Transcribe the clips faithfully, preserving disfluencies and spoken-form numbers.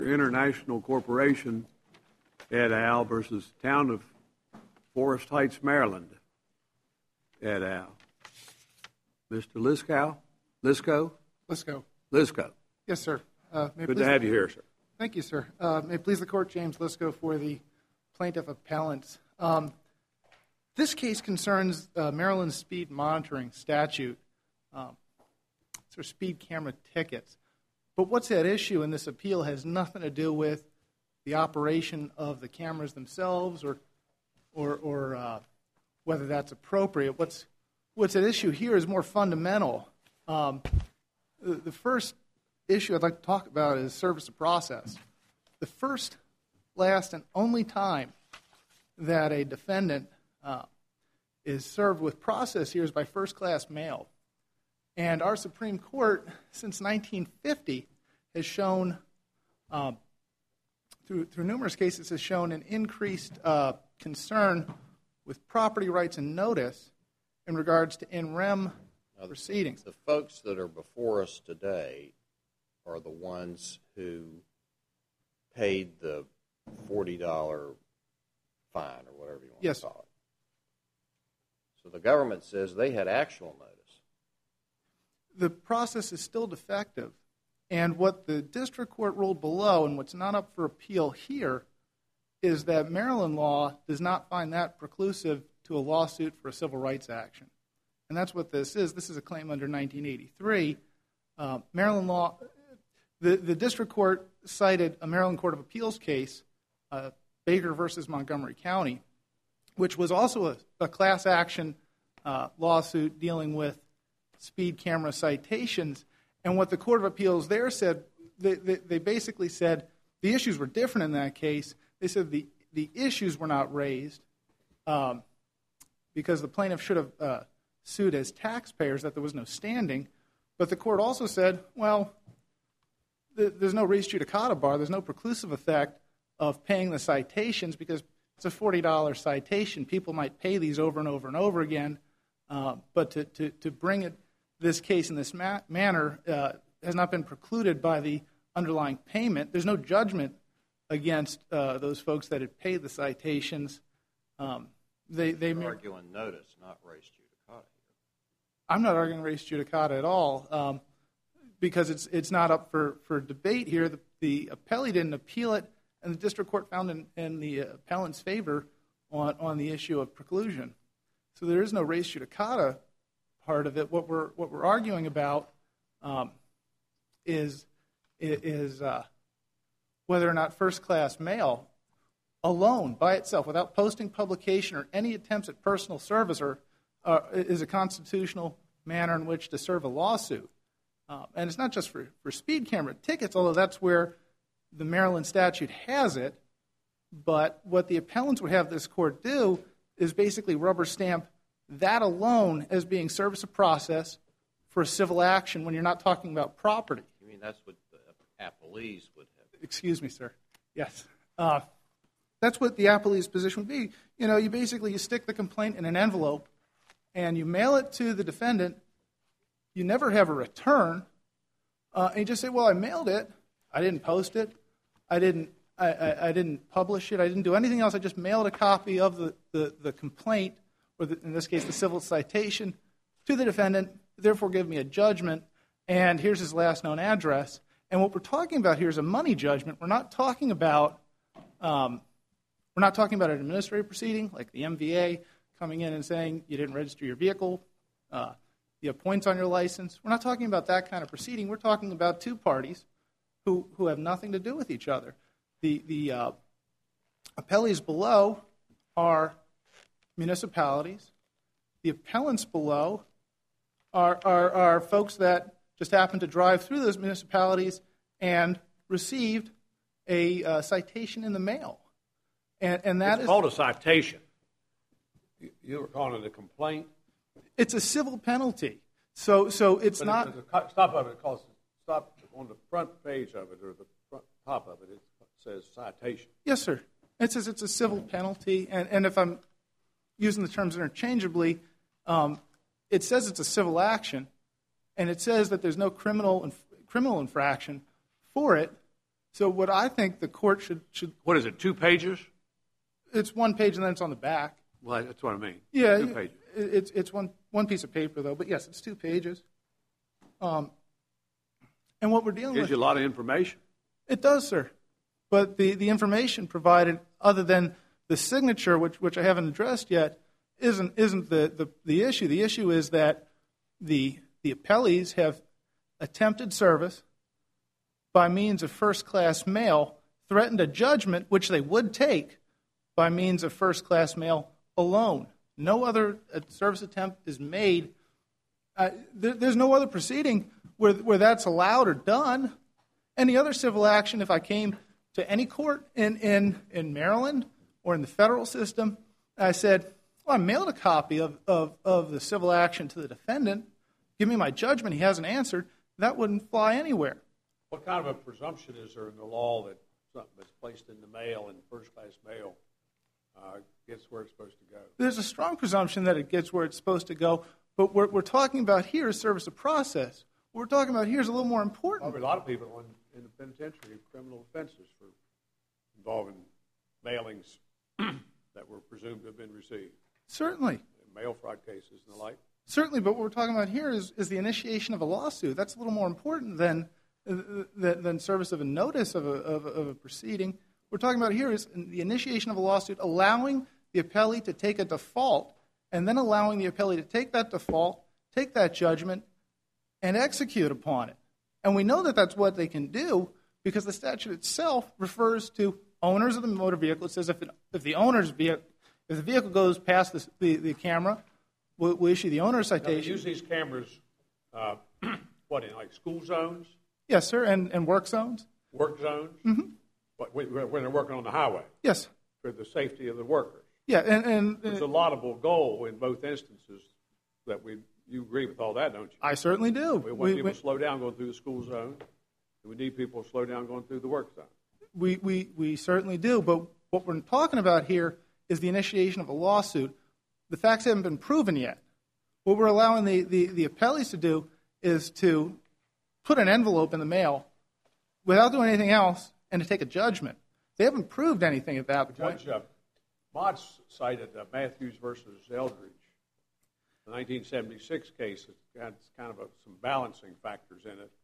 International Corporation et al. Versus Town of Forest Heights, Maryland et al. Mister Liskow? Liskow? Liskow. Liskow. Yes, sir. Uh, Good to have you here, sir. Thank you, sir. Uh, may it please the Court, James Liskow for the plaintiff appellants. Um, this case concerns uh, Maryland's speed monitoring statute, um, so speed camera tickets. But what's at issue in this appeal has nothing to do with the operation of the cameras themselves or or, or uh, whether that's appropriate. What's what's at issue here is more fundamental. Um, the, the first issue I'd like to talk about is service of process. The first, last, and only time that a defendant uh, is served with process here is by first-class mail. And our Supreme Court, since nineteen fifty, has shown, um, through, through numerous cases, has shown an increased uh, concern with property rights and notice in regards to in rem now, proceedings. The folks that are before us today are the ones who paid the forty dollars fine or whatever you want yes. to call it. So the government says they had actual notice. The process is still defective. And what the district court ruled below and what's not up for appeal here is that Maryland law does not find that preclusive to a lawsuit for a civil rights action. And that's what this is. This is a claim under nineteen eighty-three. Uh, Maryland law, the, the district court cited a Maryland Court of Appeals case, uh, Baker versus Montgomery County, which was also a, a class action uh, lawsuit dealing with speed camera citations. And what the Court of Appeals there said, they, they, they basically said the issues were different in that case. They said the, the issues were not raised um, because the plaintiff should have uh, sued as taxpayers, that there was no standing. But the court also said, well, th- there's no res judicata bar, there's no preclusive effect of paying the citations because it's a forty dollars citation. People might pay these over and over and over again, uh, but to, to, to bring it this case in this ma- manner uh, has not been precluded by the underlying payment. There's no judgment against uh, those folks that had paid the citations. Um, they they You're arguing notice, not res judicata. I'm not arguing res judicata at all um, because it's it's not up for, for debate here. The, the appellee didn't appeal it, and the district court found in, in the appellant's favor on, on the issue of preclusion. So there is no res judicata part of it. What we're what we're arguing about um, is is uh, whether or not first-class mail alone by itself, without posting, publication, or any attempts at personal service, or uh, is a constitutional manner in which to serve a lawsuit. Uh, and it's not just for, for speed camera tickets, although that's where the Maryland statute has it. But what the appellants would have this court do is basically rubber stamp that alone as being service of process for a civil action when you're not talking about property. You mean that's what the appellees would have? Excuse me, sir. Yes. Uh, that's what the appellee's position would be. You know, you basically you stick the complaint in an envelope and you mail it to the defendant. You never have a return. Uh, and you just say, well, I mailed it. I didn't post it. I didn't I, I, I didn't publish it. I didn't do anything else. I just mailed a copy of the, the, the complaint, or the, in this case the civil citation, to the defendant, therefore give me a judgment, and here's his last known address. And what we're talking about here is a money judgment. We're not talking about um, we're not talking about an administrative proceeding like the M V A coming in and saying you didn't register your vehicle, uh, you have points on your license. We're not talking about that kind of proceeding. We're talking about two parties who, who have nothing to do with each other. The, the uh, appellees below are municipalities. The appellants below are, are, are folks that just happen to drive through those municipalities and received a uh, citation in the mail. And, and that it's is called a citation. You, you were calling it a complaint? It's a civil penalty. So so it's but not... It, the stop of it calls, stop on the front page of it or the front top of it, it says citation. Yes, sir. It says it's a civil penalty. And, and if I'm using the terms interchangeably, um, it says it's a civil action, and it says that there's no criminal inf- criminal infraction for it, So what I think the court should should What is it, two pages? it's one page and then it's on the back. Well, that's what I mean. Yeah, Two pages. it- it's it's one one piece of paper though, but yes, it's two pages. Um, and what we're dealing Gives with, you a lot of information. it does, sir. But the, the information provided, other than the signature, which which I haven't addressed yet, isn't isn't the, the, the issue. The issue is that the the appellees have attempted service by means of first-class mail, threatened a judgment which they would take by means of first-class mail alone. No other uh, service attempt is made. Uh, there, there's no other proceeding where where that's allowed or done. Any other civil action, if I came to any court in, in, in Maryland or in the federal system, I said, well, I mailed a copy of, of, of the civil action to the defendant, give me my judgment, he hasn't answered, that wouldn't fly anywhere. What kind of a presumption is there in the law that something that's placed in the mail, in first-class mail, uh, gets where it's supposed to go? There's a strong presumption that it gets where it's supposed to go, but what we're talking about here is service of process. What we're talking about here is a little more important. Probably a lot of people on, in the penitentiary, criminal offenses for involving mailings that were presumed to have been received. Certainly. Mail fraud cases and the like. Certainly, but what we're talking about here is, is the initiation of a lawsuit. That's a little more important than, uh, than, than service of a notice of a, of, a, of a proceeding. What we're talking about here is the initiation of a lawsuit, allowing the appellee to take a default, and then allowing the appellee to take that default, take that judgment, and execute upon it. And we know that that's what they can do because the statute itself refers to owners of the motor vehicle. It says if, it, if the owner's vehicle, if the vehicle goes past the, the, the camera, we'll, we'll issue the owner citation. Now, they use these cameras, uh, what, in like school zones? Yes, sir, and, and work zones. Work zones? Mm-hmm. What, when when they're working on the highway? Yes. For the safety of the workers. Yeah, and... and It's a laudable goal in both instances that we, you agree with all that, don't you? I certainly do. We want we, people we, to slow down going through the school zone. We need people to slow down going through the work zone. We, we, we certainly do, but what we're talking about here is the initiation of a lawsuit. The facts haven't been proven yet. What we're allowing the, the, the appellees to do is to put an envelope in the mail without doing anything else and to take a judgment. They haven't proved anything at that point. Judge uh, Motz cited uh, Matthews versus Eldridge, the nineteen seventy-six case. It's got kind of a, some balancing factors in it.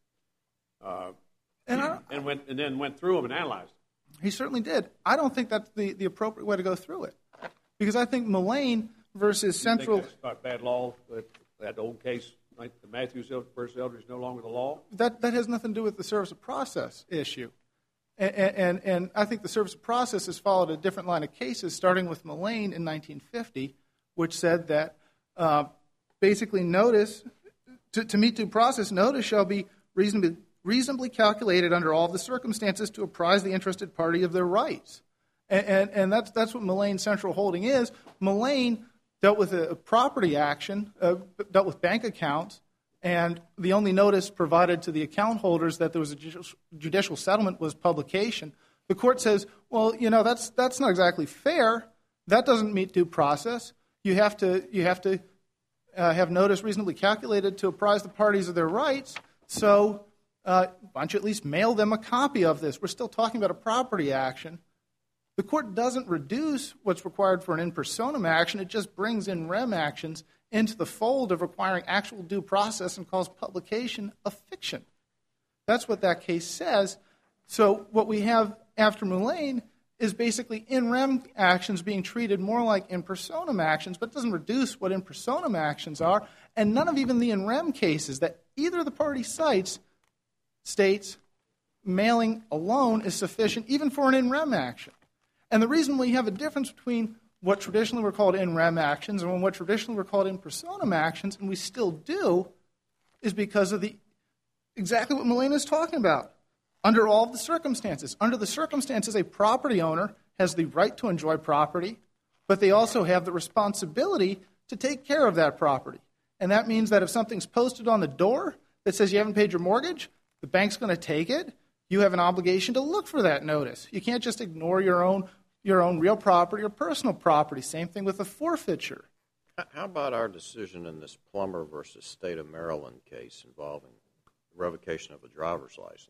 Uh, and, I, and, went, and then went through them and analyzed them. He certainly did. I don't think that's the, the appropriate way to go through it. Because I think Mullane versus Central... You think that's not bad law, that, that old case, like the Matthews versus Eldridge, is no longer the law? That, that has nothing to do with the service of process issue. And, and, and I think the service of process has followed a different line of cases, starting with Mullane in nineteen fifty, which said that uh, basically notice, to, to meet due process, notice shall be reasonably, reasonably calculated under all the circumstances to apprise the interested party of their rights. And, and, and that's, that's what Mullane Central Holding is. Mullane dealt with a, a property action, uh, dealt with bank accounts, and the only notice provided to the account holders that there was a judicial settlement was publication. The court says, well, you know, that's that's not exactly fair. That doesn't meet due process. You have to you have to uh, have notice reasonably calculated to apprise the parties of their rights. So uh, why don't you at least mail them a copy of this? We're still talking about a property action. The court doesn't reduce what's required for an in personam action. It just brings in rem actions into the fold of requiring actual due process and calls publication a fiction. That's what that case says. So what we have after Mullane is basically in rem actions being treated more like in personam actions, but it doesn't reduce what in personam actions are, and none of even the in rem cases that either of the party cites states mailing alone is sufficient even for an in rem action. And the reason we have a difference between what traditionally were called in rem actions and what traditionally were called in personam actions, and we still do, is because of the exactly what Mullane is talking about. Under all of the circumstances. Under the circumstances, a property owner has the right to enjoy property, but they also have the responsibility to take care of that property. And that means that if something's posted on the door that says you haven't paid your mortgage, the bank's going to take it. You have an obligation to look for that notice. You can't just ignore your own your own real property or personal property. Same thing with a forfeiture. How about our decision in this Plummer versus State of Maryland case involving revocation of a driver's license?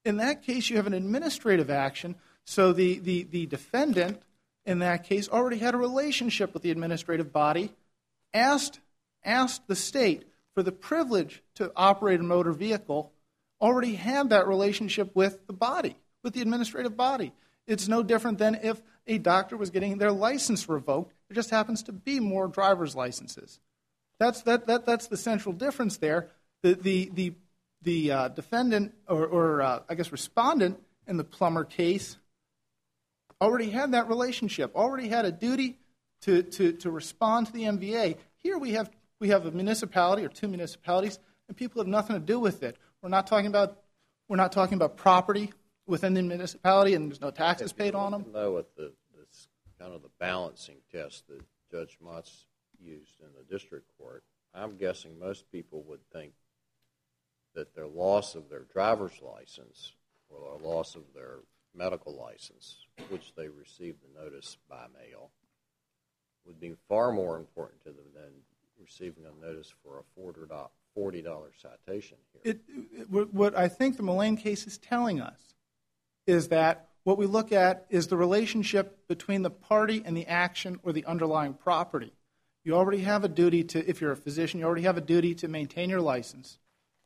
In that case, you have an administrative action, so the, the, the defendant in that case already had a relationship with the administrative body, asked, asked the state for the privilege to operate a motor vehicle, already had that relationship with the body, with the administrative body. It's no different than if a doctor was getting their license revoked. There just happens to be more driver's licenses. That's, that, that, that's the central difference there. The, the, the, the uh, defendant, or, or uh, I guess respondent in the Plummer case, already had that relationship, already had a duty to, to, to respond to the M V A. Here we have, we have a municipality or two municipalities, and people have nothing to do with it. We're not talking about, we're not talking about property within the municipality, and there's no taxes paid on them. I know what the, this kind of the balancing test that Judge Motz used in the district court. I'm guessing most people would think that their loss of their driver's license or their loss of their medical license, which they received the notice by mail, would be far more important to them than receiving a notice for a forty dollars citation here. It, it, what I think the Mullane case is telling us is that what we look at is the relationship between the party and the action or the underlying property. You already have a duty to, if you're a physician, you already have a duty to maintain your license.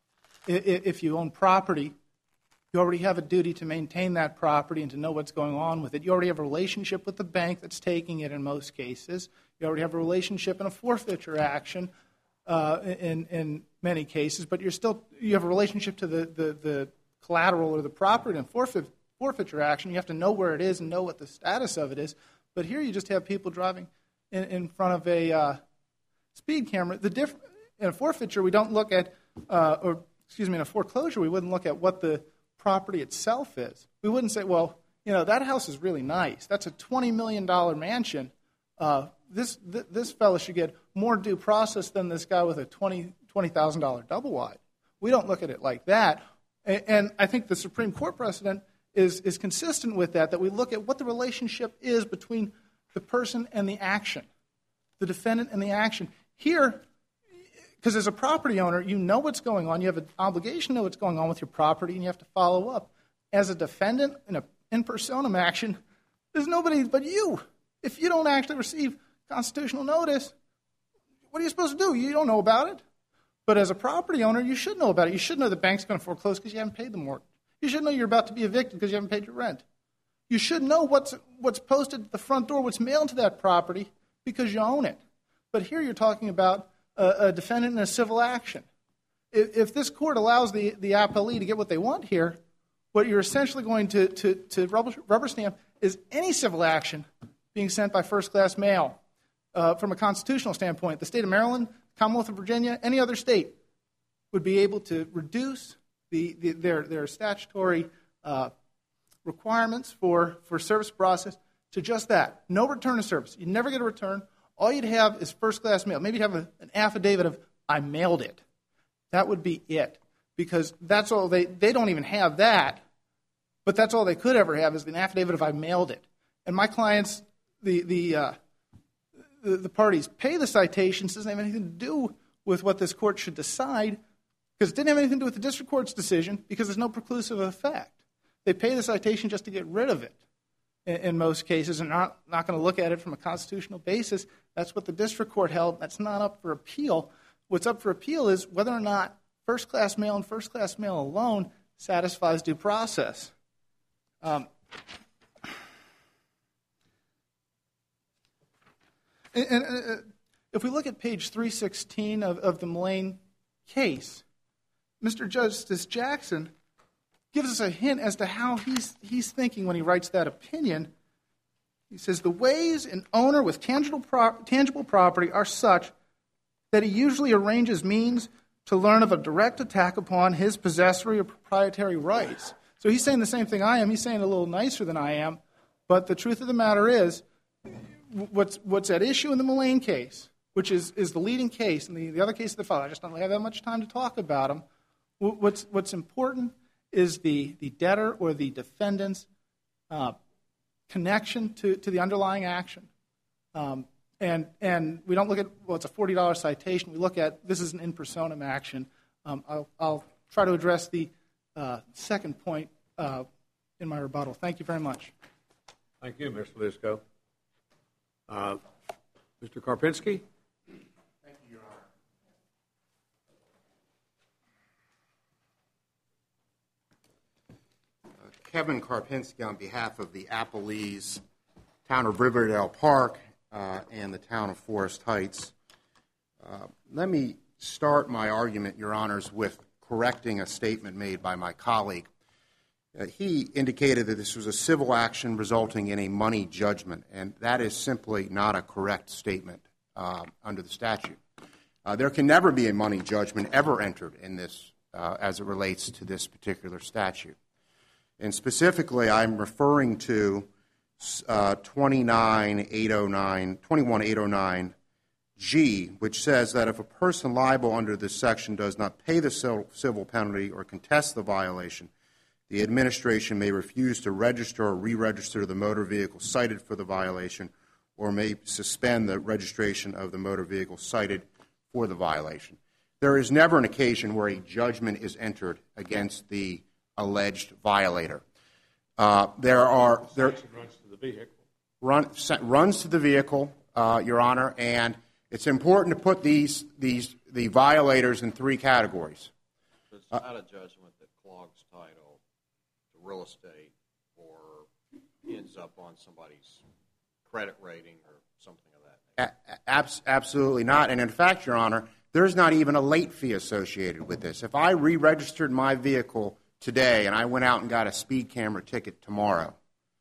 If you own property, you already have a duty to maintain that property and to know what's going on with it. You already have a relationship with the bank that's taking it in most cases. You already have a relationship in a forfeiture action uh, in, in many cases, but you're still, you have a relationship to the, the, the collateral or the property in forfeit, forfeiture action. You have to know where it is and know what the status of it is. But here you just have people driving in, in front of a uh, speed camera. The diff- in a forfeiture, we don't look at, uh, or excuse me, in a foreclosure, we wouldn't look at what the property itself is. We wouldn't say, well, you know, that house is really nice. That's a twenty million dollars mansion. Uh, this th- this fellow should get more due process than this guy with a twenty thousand dollars double wide. We don't look at it like that. And, and I think the Supreme Court precedent is, is consistent with that, that we look at what the relationship is between the person and the action, the defendant and the action. Here, because as a property owner, you know what's going on. You have an obligation to know what's going on with your property, and you have to follow up. As a defendant in an in personam action, there's nobody but you. If you don't actually receive constitutional notice, what are you supposed to do? You don't know about it. But as a property owner, you should know about it. You should know the bank's going to foreclose because you haven't paid the mortgage. You should know you're about to be evicted because you haven't paid your rent. You should know what's what's posted at the front door, what's mailed to that property because you own it. But here you're talking about a, a defendant in a civil action. If, if this court allows the, the appellee to get what they want here, what you're essentially going to, to, to rubber, rubber stamp is any civil action being sent by first-class mail. Uh, from a constitutional standpoint, the state of Maryland, Commonwealth of Virginia, any other state would be able to reduce the, the, their, their statutory uh, requirements for, for service process to just that. No return of service. You'd never get a return. All you'd have is first-class mail. Maybe you'd have a, an affidavit of, I mailed it. That would be it. Because that's all they, they don't even have that, but that's all they could ever have is an affidavit of I mailed it. And my clients, the, the, uh, the, the parties pay the citations, doesn't have anything to do with what this court should decide, because it didn't have anything to do with the district court's decision, because there's no preclusive effect. They pay the citation just to get rid of it in, in most cases, and not, not going to look at it from a constitutional basis. That's what the district court held. That's not up for appeal. What's up for appeal is whether or not first-class mail and first-class mail alone satisfies due process. Um, and, and uh, if we look at page three sixteen of, of the Mullane case, Mister Justice Jackson gives us a hint as to how he's, he's thinking when he writes that opinion. He says, the ways an owner with tangible, pro- tangible property are such that he usually arranges means to learn of a direct attack upon his possessory or proprietary rights. So he's saying the same thing I am. He's saying it a little nicer than I am. But the truth of the matter is, what's what's at issue in the Mullane case, which is, is the leading case, and the, the other case that followed, I just don't have that much time to talk about them. What's what's important is the, the debtor or the defendant's uh, connection to, to the underlying action. Um, And and we don't look at, well, it's a forty dollars citation. We look at, this is an in personam action. Um, I'll, I'll try to address the uh, second point uh, in my rebuttal. Thank you very much. Thank you, Mister Lisco. Uh, Mister Karpinski? Thank you, Your Honor. Uh, Kevin Karpinski on behalf of the Appalese, Town of Riverdale Park, uh, and the Town of Forest Heights. Uh, let me start my argument, Your Honors, with correcting a statement made by my colleague. Uh, he indicated that this was a civil action resulting in a money judgment, and that is simply not a correct statement uh, under the statute. Uh, there can never be a money judgment ever entered in this uh, as it relates to this particular statute. And specifically, I'm referring to uh, twenty-nine eight oh nine, twenty-one eight oh nine G, which says that if a person liable under this section does not pay the civil penalty or contest the violation, the administration may refuse to register or re-register the motor vehicle cited for the violation, or may suspend the registration of the motor vehicle cited for the violation. There is never an occasion where a judgment is entered against the alleged violator. Uh, there are there runs to the vehicle. Run, runs to the vehicle, uh, Your Honor, and it's important to put these these the violators in three categories. So it's not a judgment that clogs title to real estate or ends up on somebody's credit rating or something of that nature. A- abs- absolutely not. And in fact, Your Honor, there's not even a late fee associated with this. If I re-registered my vehicle today and I went out and got a speed camera ticket tomorrow,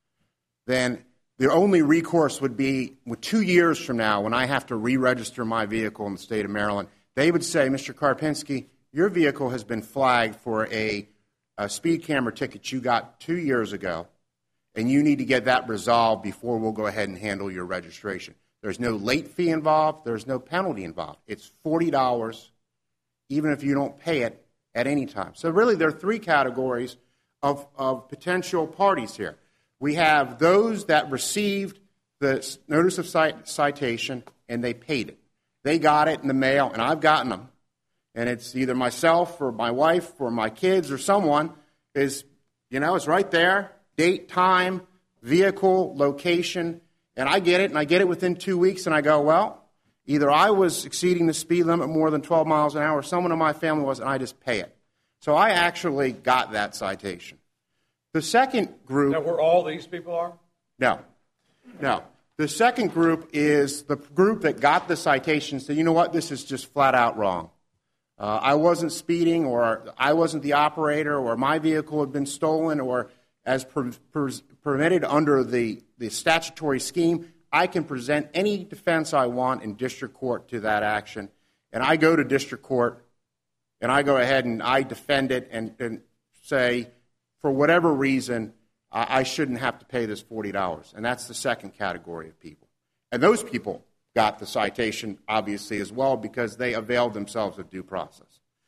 then the only recourse would be with two years from now when I have to re-register my vehicle in the state of Maryland. They would say, Mister Karpinski, your vehicle has been flagged for a, a speed camera ticket you got two years ago, and you need to get that resolved before we'll go ahead and handle your registration. There's no late fee involved. There's no penalty involved. It's forty dollars, even if you don't pay it at any time. So really there are three categories of, of potential parties here. We have those that received the notice of cite, citation and they paid it. They got it in the mail, and I've gotten them. And it's either myself or my wife or my kids or someone is, you know, it's right there, date, time, vehicle, location, and I get it, and I get it within two weeks, and I go, well, either I was exceeding the speed limit more than twelve miles an hour, or someone in my family was, and I just pay it. So I actually got that citation. The second group... Is that where all these people are? No. No. The second group is the group that got the citation and said, you know what, this is just flat out wrong. Uh, I wasn't speeding, or I wasn't the operator, or my vehicle had been stolen, or as per, per, permitted under the, the statutory scheme, I can present any defense I want in district court to that action. And I go to district court, and I go ahead and I defend it and, and say, for whatever reason, I shouldn't have to pay this forty dollars. And that's the second category of people. And those people got the citation, obviously, as well, because they availed themselves of due process.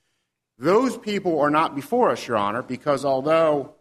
Those people are not before us, Your Honor, because although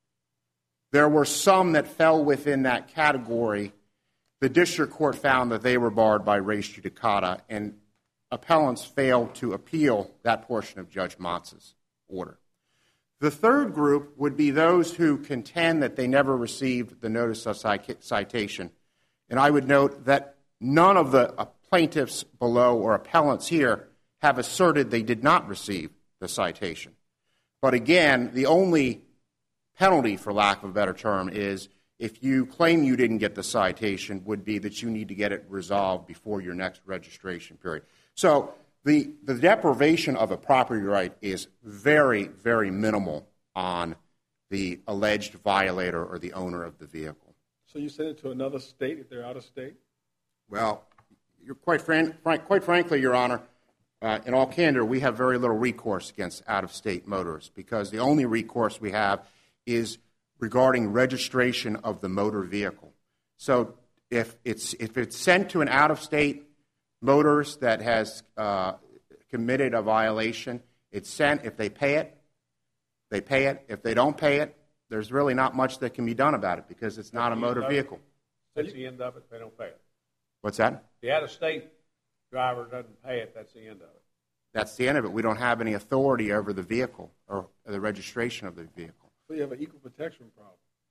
there were some that fell within that category, the district court found that they were barred by res judicata, and appellants failed to appeal that portion of Judge Motz's order. The third group would be those who contend that they never received the notice of citation. And I would note that none of the plaintiffs below or appellants here have asserted they did not receive the citation. But again, the only penalty, for lack of a better term, is if you claim you didn't get the citation, would be that you need to get it resolved before your next registration period. So The, the deprivation of a property right is very, very minimal on the alleged violator or the owner of the vehicle. So you send it to another state if they're out of state? Well, you're quite, fran- frank, quite frankly, Your Honor, uh, in all candor, we have very little recourse against out-of-state motorists because the only recourse we have is regarding registration of the motor vehicle. So if it's, if it's sent to an out-of-state motorist that has uh, committed a violation, it's sent. If they pay it, they pay it. If they don't pay it, there's really not much that can be done about it because it's not a motor vehicle. That's the end of it. They don't pay it. What's that? The out-of-state driver doesn't pay it. That's the end of it. That's the end of it. We don't have any authority over the vehicle or the registration of the vehicle. So you have an equal protection problem.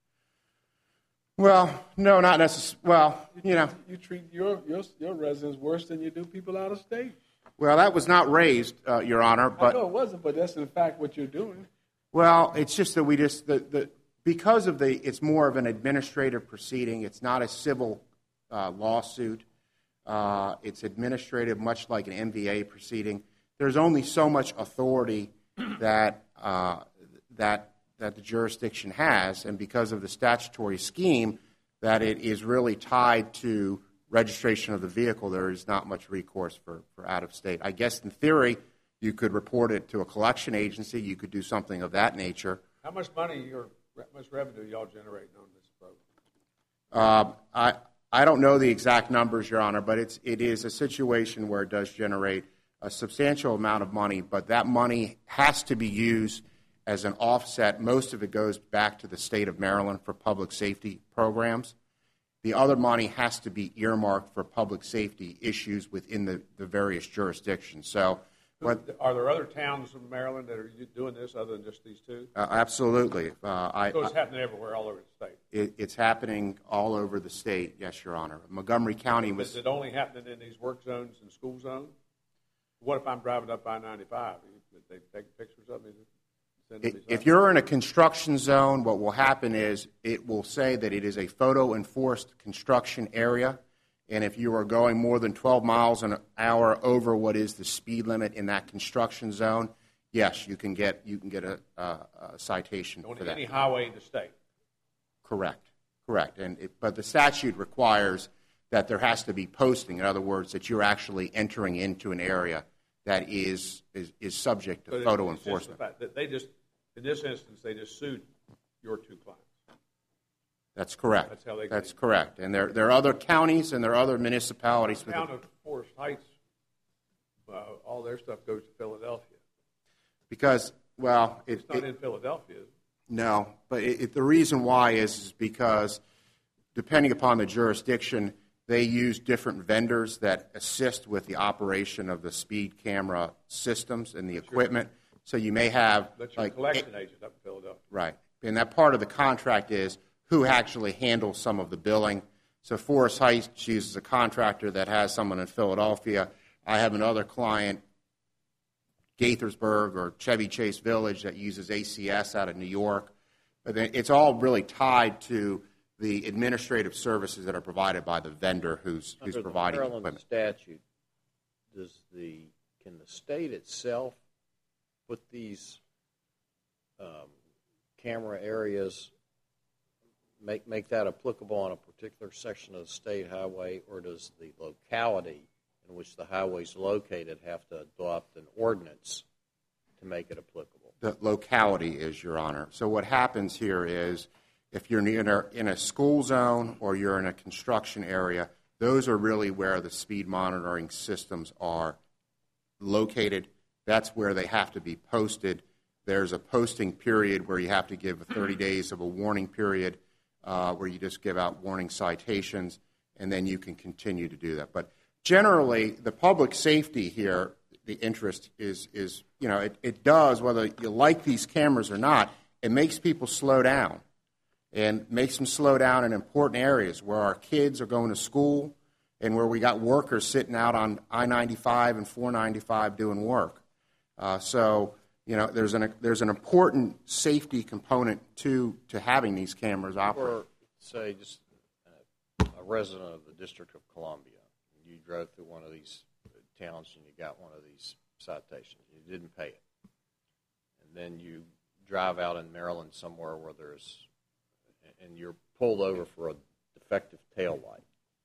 Well, no, not necessarily. Well, you know. You treat your, your your residents worse than you do people out of state. Well, that was not raised, uh, Your Honor. But, I know it wasn't, but that's in fact what you're doing. Well, it's just that we just, the, the, because of the, it's more of an administrative proceeding. It's not a civil uh, lawsuit. Uh, it's administrative, much like an M V A proceeding. There's only so much authority that uh, that that the jurisdiction has, and because of the statutory scheme, that it is really tied to registration of the vehicle, there is not much recourse for, for out-of-state. I guess in theory, you could report it to a collection agency. You could do something of that nature. How much money or how much revenue y'all generating on this program? Uh, I I don't know the exact numbers, Your Honor, but it's it is a situation where it does generate a substantial amount of money, but that money has to be used as an offset. Most of it goes back to the state of Maryland for public safety programs. The other money has to be earmarked for public safety issues within the, the various jurisdictions. So, what, are there other towns in Maryland that are doing this other than just these two? Uh, absolutely. Uh, I, so it's I, happening everywhere, all over the state? It, it's happening all over the state, yes, Your Honor. Montgomery County was... Is it only happening in these work zones and school zones? What if I'm driving up I ninety-five? They take pictures of me? If you're in a construction zone, what will happen is it will say that it is a photo-enforced construction area, and if you are going more than twelve miles an hour over what is the speed limit in that construction zone, yes, you can get you can get a, a, a citation on for that. Any highway in the state? Correct, correct. And it, but the statute requires that there has to be posting. In other words, that you're actually entering into an area that is is, is subject to so photo it's enforcement. Just the fact that they just, in this instance, they just sued your two clients. That's correct. That's how they. That's correct. And there there are other counties and there are other municipalities. The town of Forest Heights, uh, all their stuff goes to Philadelphia. Because well, it, it's not it, in Philadelphia. Is it? No, but it, it, the reason why is, is because depending upon the jurisdiction, they use different vendors that assist with the operation of the speed camera systems and the That's equipment. Your, so you may have that's your like collection it, agent up in Philadelphia. Right. And that part of the contract is who actually handles some of the billing. So Forest Heights uses a contractor that has someone in Philadelphia. I have another client, Gaithersburg or Chevy Chase Village, that uses A C S out of New York. But it's all really tied to the administrative services that are provided by the vendor who's who's Under providing the Maryland equipment. statute, does the can the state itself put these um, camera areas make make that applicable on a particular section of the state highway, or does the locality in which the highway is located have to adopt an ordinance to make it applicable? The locality is, Your Honor. So what happens here is if you're in a, in a school zone or you're in a construction area, those are really where the speed monitoring systems are located. That's where they have to be posted. There's a posting period where you have to give thirty days of a warning period uh, where you just give out warning citations, and then you can continue to do that. But generally, the public safety here, the interest is, is you know, it, it does, whether you like these cameras or not, it makes people slow down. And makes them slow down in important areas where our kids are going to school and where we got workers sitting out on I ninety-five and four ninety-five doing work. Uh, so, you know, there's an there's an important safety component to to having these cameras operate. Or, say, just a resident of the District of Columbia, you drove through one of these towns and you got one of these citations. You didn't pay it. And then you drive out in Maryland somewhere where there's and you're pulled over for a defective tail light,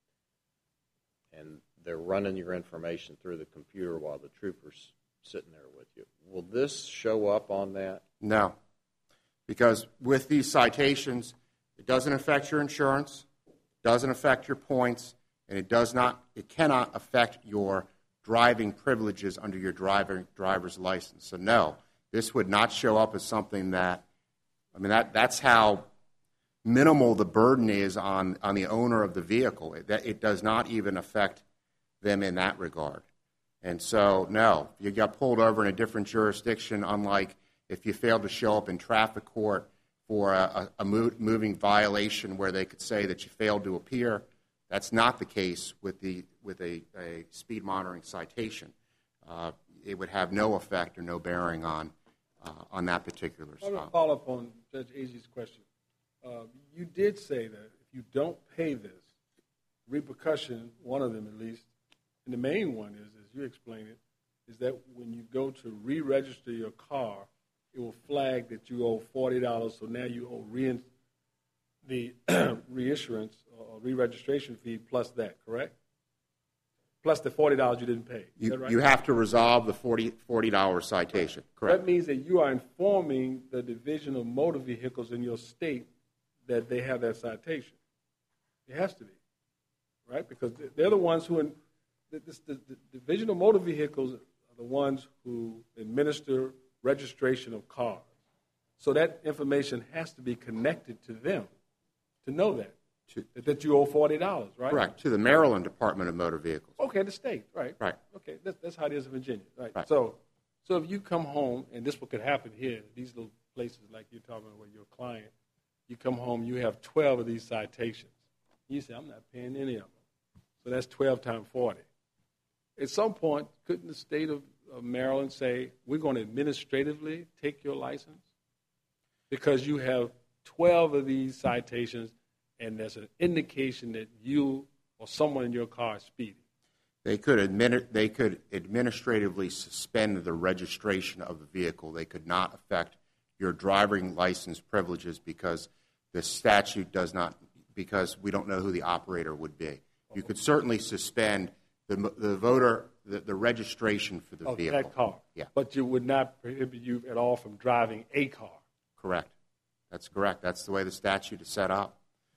and they're running your information through the computer while the trooper's sitting there with you. Will this show up on that? No, because with these citations, it doesn't affect your insurance, doesn't affect your points, and it does not, it cannot affect your driving privileges under your driver, driver's license. So no, this would not show up as something that, I mean, that that's how minimal the burden is on, on the owner of the vehicle. It, that, it does not even affect them in that regard. And so, no, if you got pulled over in a different jurisdiction, unlike if you failed to show up in traffic court for a, a mo- moving violation where they could say that you failed to appear. That's not the case with the with a, a speed monitoring citation. Uh, it would have no effect or no bearing on uh, on that particular I want stop. to follow up on Judge Agee's question. Uh, you did say that if you don't pay this, repercussion, one of them at least, and the main one is, as you explained it, is that when you go to re-register your car, it will flag that you owe forty dollars, so now you owe re- the reissuance or re-registration fee plus that, correct? Plus the forty dollars you didn't pay. Is You, that right? you have to resolve the forty dollars citation, correct? That means that you are informing the Division of Motor Vehicles in your state that they have that citation. It has to be, right? Because they're the ones who, in, the, the, the Division of Motor Vehicles are the ones who administer registration of cars. So that information has to be connected to them to know that, To, that you owe forty dollars, right? correct, to the Maryland Department of Motor Vehicles. Okay, the state, right? Right. Okay, that's, that's how it is in Virginia, right? Right. So, so if you come home, and this what could happen here, these little places like you're talking about with your client, you come home, you have twelve of these citations. You say, I'm not paying any of them. So that's twelve times forty. At some point, couldn't the state of, of Maryland say, we're going to administratively take your license? Because you have twelve of these citations, and there's an indication that you or someone in your car is speeding. They could admini- they could administratively suspend the registration of the vehicle. They could not affect your driving license privileges because the statute does not, because we don't know who the operator would be. You could certainly suspend the the voter the, the registration for the Of vehicle. that car. Yeah. But you would not prohibit you at all from driving a car. Correct. That's correct. That's the way the statute is set up.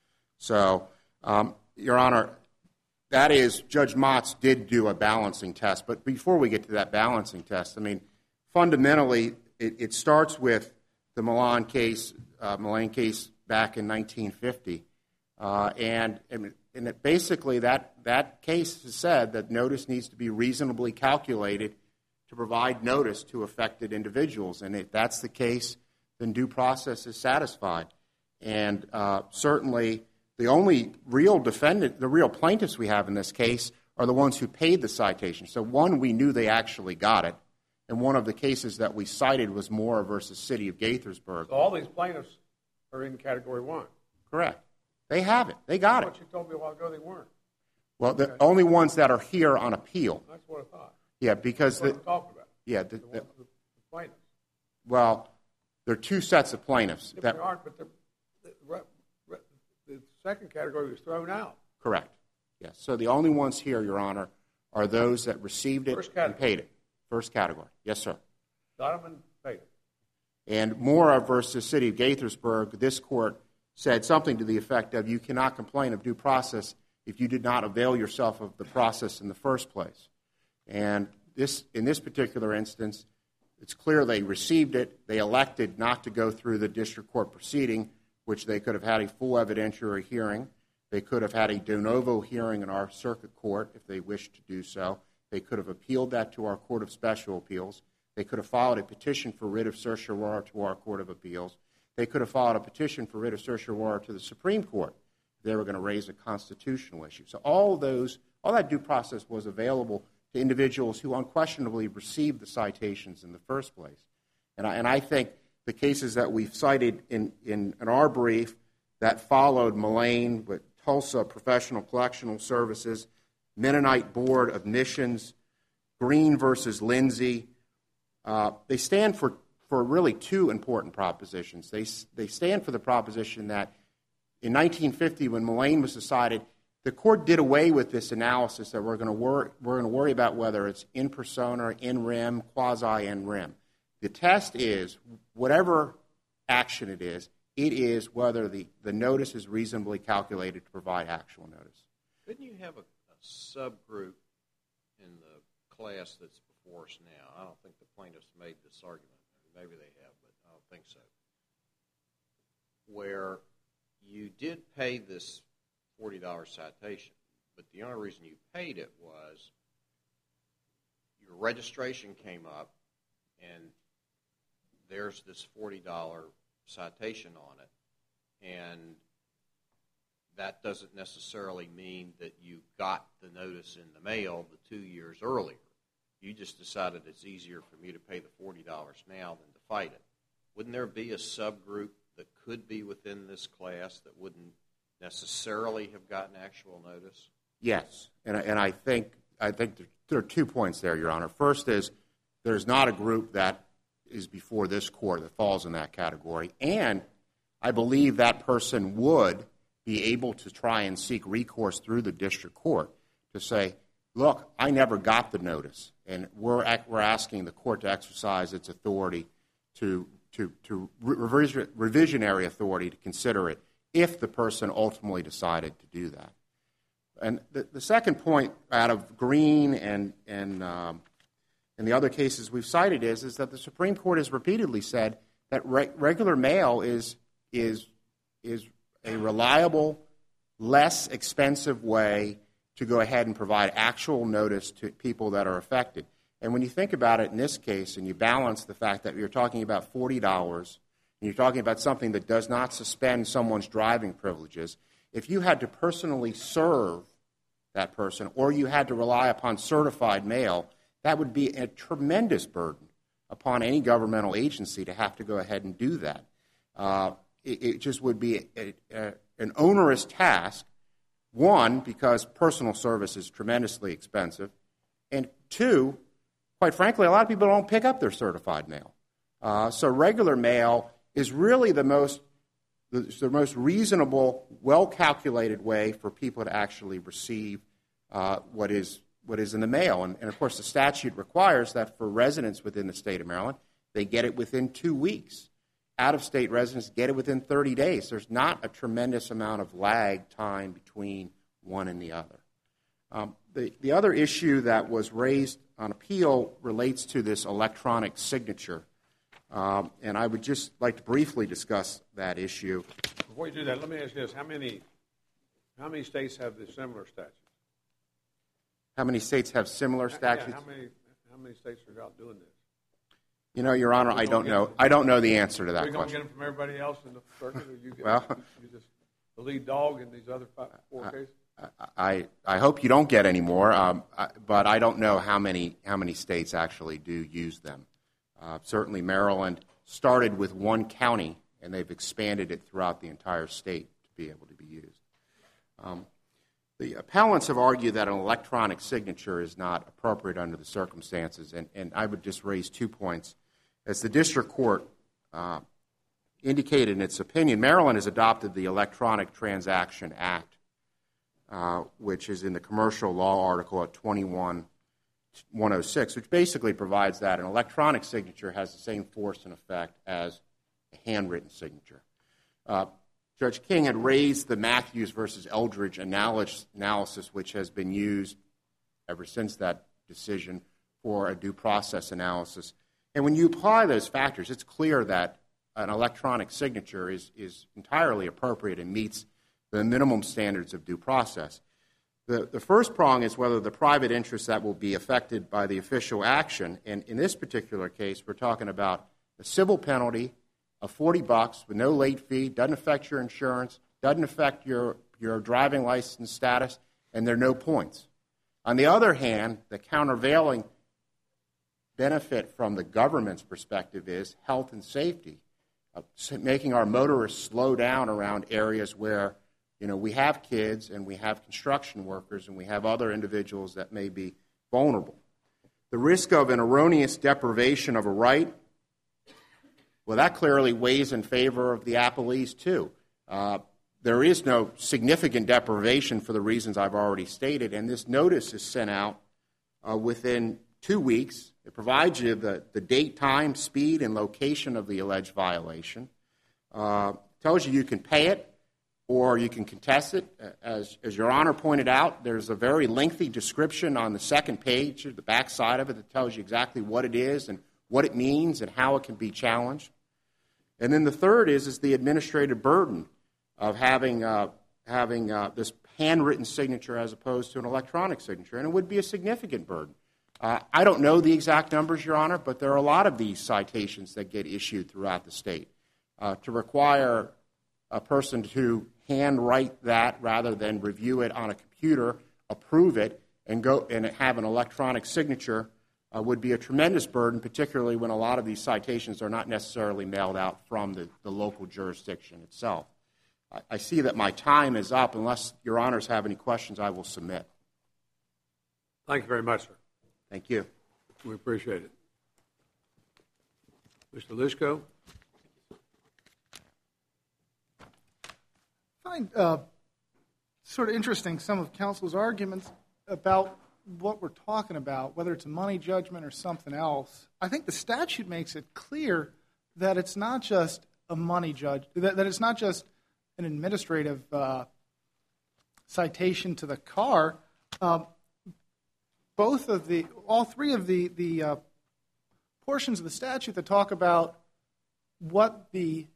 So, um, Your Honor, that is, Judge Motz did do a balancing test. But before we get to that balancing test, I mean, fundamentally, it, it starts with the Milan case, uh, Milan case back in nineteen fifty. Uh, and and it basically, that, that case has said that notice needs to be reasonably calculated to provide notice to affected individuals. And if that's the case, then due process is satisfied. And uh, certainly, the only real defendant, the real plaintiffs we have in this case are the ones who paid the citation. So one, we knew they actually got it. And one of the cases that we cited was Moore versus City of Gaithersburg. So all these plaintiffs are in Category one. Correct. They have it. They got I it. thought you told me a while ago they weren't. Well, the only ones that are here on appeal. That's what I thought. Yeah, because That's what the, I'm talking about. yeah, the, The, the, ones, the, the plaintiffs. well, there are two sets of plaintiffs. If That, they aren't, but the, the, re- re- the second category was thrown out. correct. Yes. So the only ones here, Your Honor, are those that received it First and category. paid it. First category. Yes, sir. Donovan paid it. And Moore versus City of Gaithersburg, this court said something to the effect of you cannot complain of due process if you did not avail yourself of the process in the first place. And this, in this particular instance, it's clear they received it. They elected not to go through the district court proceeding, which they could have had a full evidentiary hearing. They could have had a de novo hearing in our circuit court if they wished to do so. They could have appealed that to our Court of Special Appeals. They could have filed a petition for writ of certiorari to our Court of Appeals. They could have filed a petition for writ of certiorari to the Supreme Court if they were going to raise a constitutional issue. So all of those, all that due process was available to individuals who unquestionably received the citations in the first place. And I, and I think the cases that we've cited in, in, in our brief that followed Mullane with Tulsa Professional Collectional Services, Mennonite Board of Missions, Green versus Lindsay, uh, they stand for, for really two important propositions. They, they stand for the proposition that in nineteen fifty, when Mullane was decided, the court did away with this analysis that we're going to wor- we're going to worry about whether it's in persona, in rem, quasi in rem. The test is whatever action it is, it is whether the, the notice is reasonably calculated to provide actual notice. Couldn't you have a, a subgroup in the class that's before us now? I don't think the plaintiffs made this argument. Maybe they have, but I don't think so. Where you did pay this forty dollars citation, but the only reason you paid it was your registration came up and there's this forty dollars citation on it, and that doesn't necessarily mean that you got the notice in the mail the two years earlier. You just decided it's easier for me to pay the forty dollars now than to fight it. Wouldn't there be a subgroup that could be within this class that wouldn't necessarily have gotten actual notice? Yes, and I, and I think I think there are two points there, Your Honor. First is there's not a group that is before this court that falls in that category, and I believe that person would be able to try and seek recourse through the district court to say, look, I never got the notice, and we're we're asking the court to exercise its authority to to to revision, revisionary authority to consider it if the person ultimately decided to do that. And the, the second point out of Green and and um, and the other cases we've cited is is that the Supreme Court has repeatedly said that re- regular mail is is is a reliable, less expensive way to go ahead and provide actual notice to people that are affected. And when you think about it in this case, and you balance the fact that you're talking about forty dollars, and you're talking about something that does not suspend someone's driving privileges, if you had to personally serve that person or you had to rely upon certified mail, that would be a tremendous burden upon any governmental agency to have to go ahead and do that. Uh, it, it just would be a, a, an onerous task, one, because personal service is tremendously expensive, and two, quite frankly, a lot of people don't pick up their certified mail. Uh, so regular mail is really the most the, the most reasonable, well-calculated way for people to actually receive uh, what is what is in the mail. And, and, of course, the statute requires that for residents within the state of Maryland, they get it within two weeks. Out-of-state residents get it within thirty days. There's not a tremendous amount of lag time between one and the other. Um, the, the other issue that was raised on appeal relates to this electronic signature. Um, and I would just like to briefly discuss that issue. Before you do that, let me ask you this. How many, how many states have the similar statutes? How many states have similar statutes? Yeah, how many, how many states are out doing this? You know, Your Honor, I don't know. I don't know the answer to that question. Are you going to get them from everybody else in the circuit, or you get well, you just the lead dog in these other five, four I, cases? I, I hope you don't get any more, um, I, but I don't know how many how many states actually do use them. Uh, certainly, Maryland started with one county, and they've expanded it throughout the entire state to be able to be used. Um, the appellants have argued that an electronic signature is not appropriate under the circumstances, and, and I would just raise two points. As the district court uh, indicated in its opinion, Maryland has adopted the Electronic Transaction Act, uh, which is in the commercial law article at twenty-one one oh six, which basically provides that an electronic signature has the same force and effect as a handwritten signature. Uh, Judge King had raised the Matthews versus Eldridge analysis, which has been used ever since that decision for a due process analysis. And when you apply those factors, it's clear that an electronic signature is, is entirely appropriate and meets the minimum standards of due process. The, the first prong is whether the private interest that will be affected by the official action, and in this particular case, we're talking about a civil penalty of forty bucks with no late fee, doesn't affect your insurance, doesn't affect your, your driving license status, and there are no points. On the other hand, the countervailing benefit from the government's perspective is health and safety, uh, making our motorists slow down around areas where you know, we have kids and we have construction workers and we have other individuals that may be vulnerable. The risk of an erroneous deprivation of a right, well, that clearly weighs in favor of the appellees, too. Uh, there is no significant deprivation for the reasons I've already stated, and this notice is sent out uh, within two weeks. It provides you the, the date, time, speed, and location of the alleged violation. Uh, tells you you can pay it, or you can contest it. As, as Your Honor pointed out, there's a very lengthy description on the second page, or the back side of it, that tells you exactly what it is and what it means and how it can be challenged. And then the third is, is the administrative burden of having, uh, having uh, this handwritten signature as opposed to an electronic signature, and it would be a significant burden. Uh, I don't know the exact numbers, Your Honor, but there are a lot of these citations that get issued throughout the state. uh, to require a person to handwrite that rather than review it on a computer, approve it, and go and have an electronic signature uh, would be a tremendous burden, particularly when a lot of these citations are not necessarily mailed out from the, the local jurisdiction itself. I, I see that my time is up. Unless Your Honors have any questions, I will submit. Thank you very much, sir. Thank you. We appreciate it. Mister Liszko? I find uh, sort of interesting some of counsel's arguments about what we're talking about, whether it's a money judgment or something else. I think the statute makes it clear that it's not just a money judge, that, that it's not just an administrative uh, citation to the car. Um, both of the, all three of the, the uh, portions of the statute that talk about what the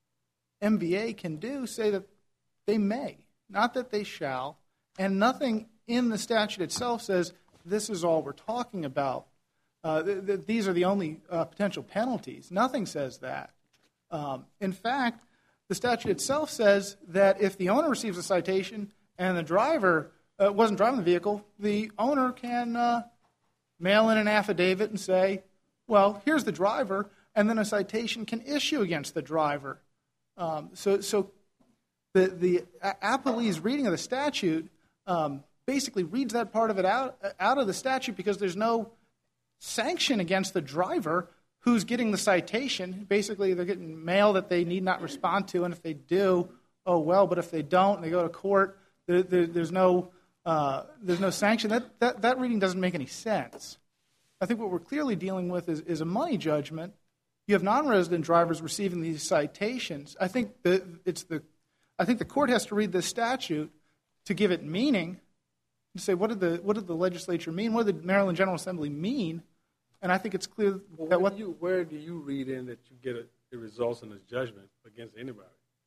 M V A can do say that they may, not that they shall, and nothing in the statute itself says this is all we're talking about. Uh, th- th- these are the only uh, potential penalties. Nothing says that. Um, in fact, the statute itself says that if the owner receives a citation and the driver uh, wasn't driving the vehicle, the owner can uh, mail in an affidavit and say, well, here's the driver, and then a citation can issue against the driver. Um, so, so the the appellee's reading of the statute um, basically reads that part of it out out of the statute because there's no sanction against the driver who's getting the citation. Basically, they're getting mail that they need not respond to, and if they do, oh well. But if they don't, and they go to court, there, there, there's no uh, there's no sanction. That, that that reading doesn't make any sense. I think what we're clearly dealing with is, is a money judgment. You have non-resident drivers receiving these citations. I think the, it's the I think the court has to read this statute to give it meaning, to say what did the what did the legislature mean? What did the Maryland General Assembly mean? And I think it's clear well, that where what do you, where do you read in that you get a, it results in a judgment against anybody?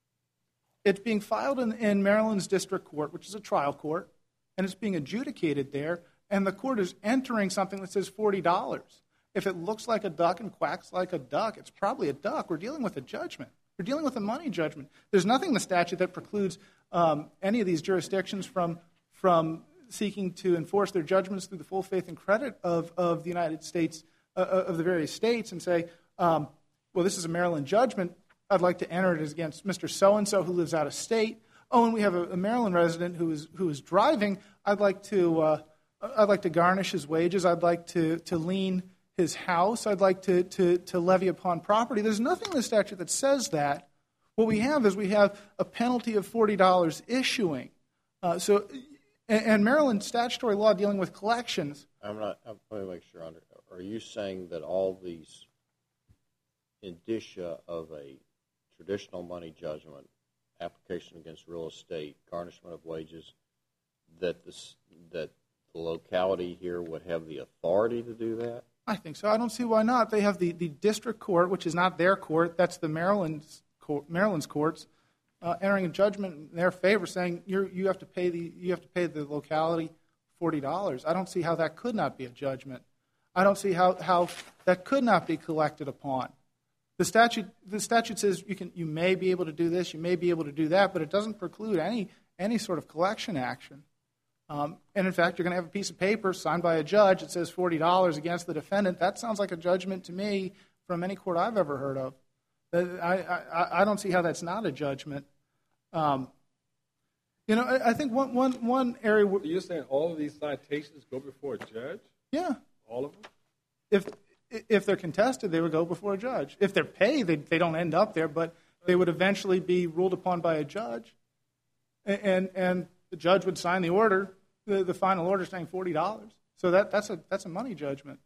It's being filed in, in Maryland's district court, which is a trial court, and it's being adjudicated there, and the court is entering something that says forty dollars. If it looks like a duck and quacks like a duck, it's probably a duck. We're dealing with a judgment. We're dealing with a money judgment. There's nothing in the statute that precludes um, any of these jurisdictions from from seeking to enforce their judgments through the full faith and credit of, of the United States, uh, of the various states, and say, um, well, this is a Maryland judgment. I'd like to enter it as against Mister So-and-so who lives out of state. Oh, and we have a, a Maryland resident who is who is driving. I'd like to uh, I'd like to garnish his wages. I'd like to to lien his house. I'd like to, to, to levy upon property. There's nothing in the statute that says that. What we have is we have a penalty of forty dollars issuing. Uh, so, and, and Maryland statutory law dealing with collections. I'm not, I'm, let me make sure. Under, are you saying that all these indicia of a traditional money judgment, application against real estate, garnishment of wages, that this, that the locality here would have the authority to do that? I think so. I don't see why not. They have the, the district court, which is not their court. That's the Maryland's court, Maryland's courts, uh, entering a judgment in their favor, saying you you have to pay the you have to pay the locality forty dollars. I don't see how that could not be a judgment. I don't see how, how that could not be collected upon. The statute the statute says you can you may be able to do this, you may be able to do that, but it doesn't preclude any any sort of collection action. Um, and in fact, you're going to have a piece of paper signed by a judge that says forty dollars against the defendant. That sounds like a judgment to me from any court I've ever heard of. I, I, I don't see how that's not a judgment. Um, you know, I, I think one, one, one area... So you're saying all of these citations go before a judge? Yeah. All of them? If if they're contested, they would go before a judge. If they're paid, they, they don't end up there, but they would eventually be ruled upon by a judge. And... and, and the judge would sign the order, the, the final order saying forty dollars. So that, that's a that's a money judgment.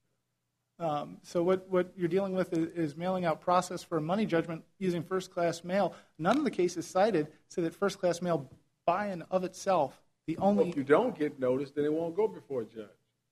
Um, so what, what you're dealing with is, is mailing out process for a money judgment using first-class mail. None of the cases cited say that first-class mail by and of itself, the only... Well, if you don't get notice, then it won't go before a judge.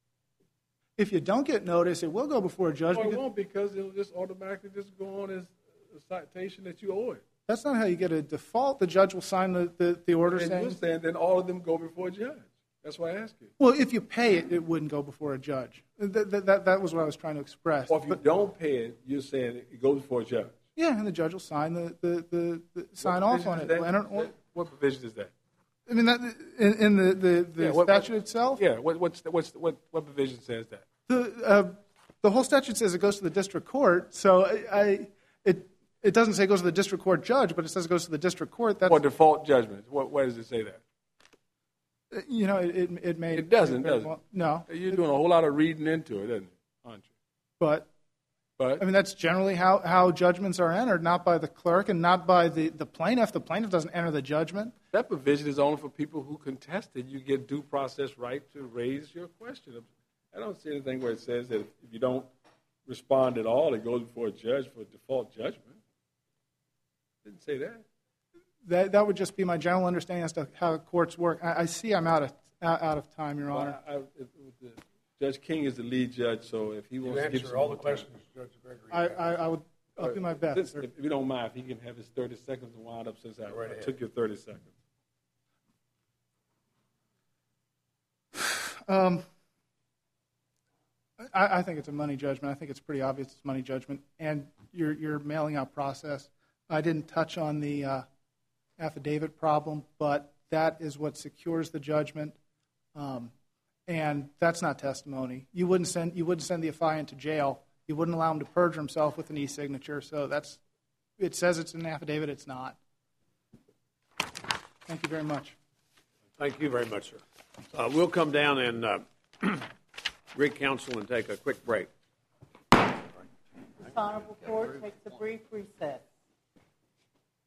If you don't get notice, it will go before a judge. No, it because won't because it'll just automatically just go on as a citation that you owe it. That's not how you get a default. The judge will sign the, the, the order and saying... you're saying then all of them go before a judge. That's why I asked you. Well, if you pay it, it wouldn't go before a judge. That, that, that was what I was trying to express. Or if you but, don't pay it, you're saying it goes before a judge. Yeah, and the judge will sign the, the, the, the sign What off on it. provision is Enter- that? or- What provision is that? I mean, that, in, in the, the, the Yeah, what- statute what- itself, Yeah, what, what's, the- what's, the- what, what provision says that? the, uh, the whole statute says it goes to the district court. So I, I, it, it doesn't say it goes to the district court judge, but it says it goes to the district court. That's, Or default judgment. What, where does it say that? you know, it, it, it may. It doesn't, very does it? well- No. You're doing a whole lot of reading into it, isn't it? Aren't you? But But I mean, that's generally how, how judgments are entered, not by the clerk and not by the, the plaintiff. The plaintiff doesn't enter the judgment. that provision is only for people who contested. You get due process right to raise your question. I don't see anything where it says that if you don't respond at all, it goes before a judge for default judgment. It didn't say that. That, that would just be my general understanding as to how courts work. I, I see I'm out of, out out of time, Your Honor. Well, I, I, if, if the, Judge King is the lead judge, so if he wants to give answer some all more the time- questions, Judge Gregory. I, I, I would, I'll do my best. Since- if you don't mind, if he can have his thirty seconds to wind up since I, right I ahead. took your thirty seconds. Um, I, I think it's a money judgment. I think it's pretty obvious it's money judgment. And your, your mailing out process, I didn't touch on the uh, affidavit problem, but that is what secures the judgment. Um, and that's not testimony. You wouldn't send you wouldn't send the affiant to jail. You wouldn't allow him to perjure himself with an e-signature. So that's it says it's an affidavit. It's not. Thank you very much. Thank you very much, sir. Uh, we'll come down and uh, recounsel and take a quick break. This honorable court takes a brief recess.